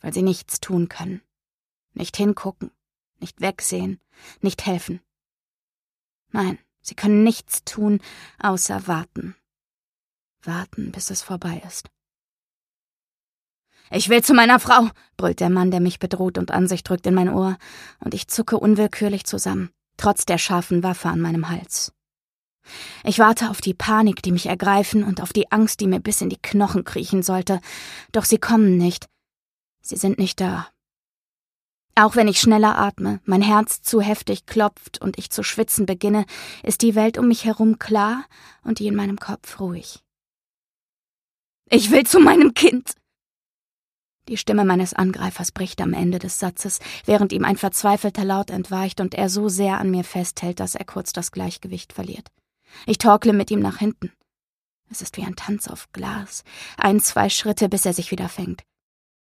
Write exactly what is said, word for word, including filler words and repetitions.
weil sie nichts tun können. Nicht hingucken, nicht wegsehen, nicht helfen. Nein, sie können nichts tun, außer warten. Warten, bis es vorbei ist. »Ich will zu meiner Frau«, brüllt der Mann, der mich bedroht und an sich drückt, in mein Ohr, und ich zucke unwillkürlich zusammen, trotz der scharfen Waffe an meinem Hals. Ich warte auf die Panik, die mich ergreifen, und auf die Angst, die mir bis in die Knochen kriechen sollte, doch sie kommen nicht. Sie sind nicht da. Auch wenn ich schneller atme, mein Herz zu heftig klopft und ich zu schwitzen beginne, ist die Welt um mich herum klar und die in meinem Kopf ruhig. »Ich will zu meinem Kind!« Die Stimme meines Angreifers bricht am Ende des Satzes, während ihm ein verzweifelter Laut entweicht und er so sehr an mir festhält, dass er kurz das Gleichgewicht verliert. Ich torkle mit ihm nach hinten. Es ist wie ein Tanz auf Glas. Ein, zwei Schritte, bis er sich wieder fängt.